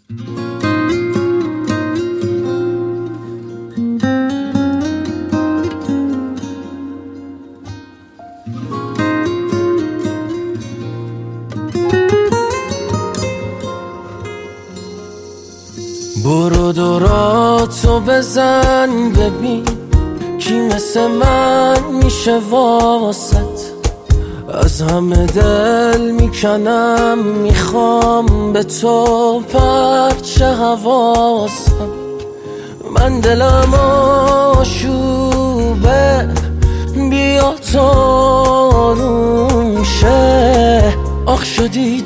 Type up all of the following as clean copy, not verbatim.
برو دوراتو بزن ببین کی مثل من میشه واسط. از همه دل میکنم میخوام به تو پرچه حواسم. من دلم آشوبه بیا تو آروم شه. آخ شدی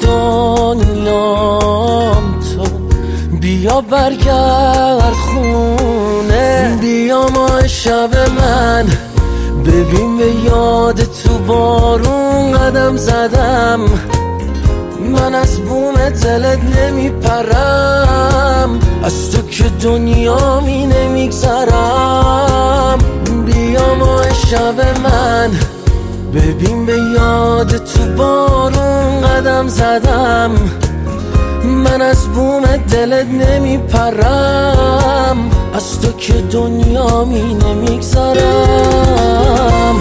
دنیام تو بیا برگرد خونه. بیا ماه شب من ببین به یاد تو بارون قدم زدم. من از بوم دلت نمیپرم از تو که دنیامی نمیگذرم. بیا ماه شب من ببین به یاد تو بارون قدم زدم. من از بوم دلت نمیپرم از تو که دنیامی نمیگذرم.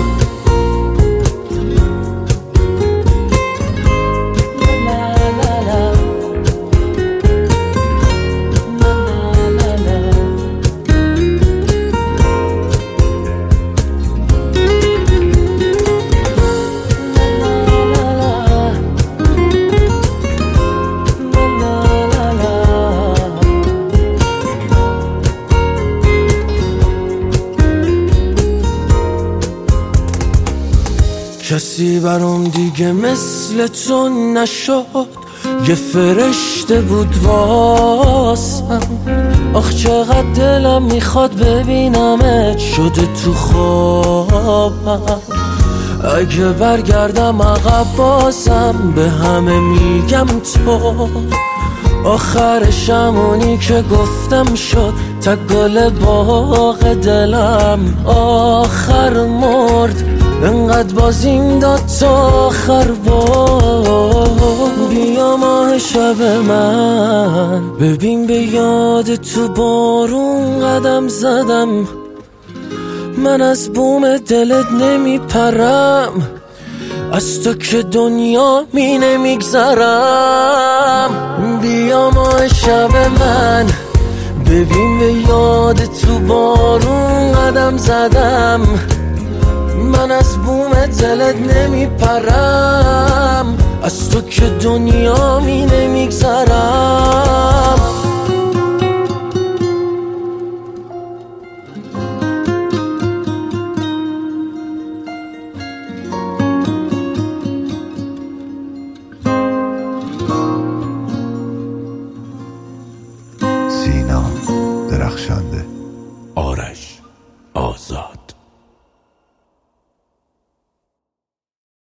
کسی برام دیگه مثل تو نشد، یه فرشته بود واسم. آخ چقدر دلم میخواد ببینمت شده تو خوابم. اگه برگردم عقب بازم به همه میگم تو آخرش همونی که گفتم شد. تا گل باغ دلم آخر مرد انقدر بازیم داد تا آخر بار. بیا ماه شب من ببین به یاد تو بارون قدم زدم. من از بوم دلت نمیپرم از تو که دنیا می نمیگذرم. بیا ماه شب من ببین به یاد تو بارون قدم زدم. من از بوم دلت نمیپرم از تو که دنیا می نمیگذرم.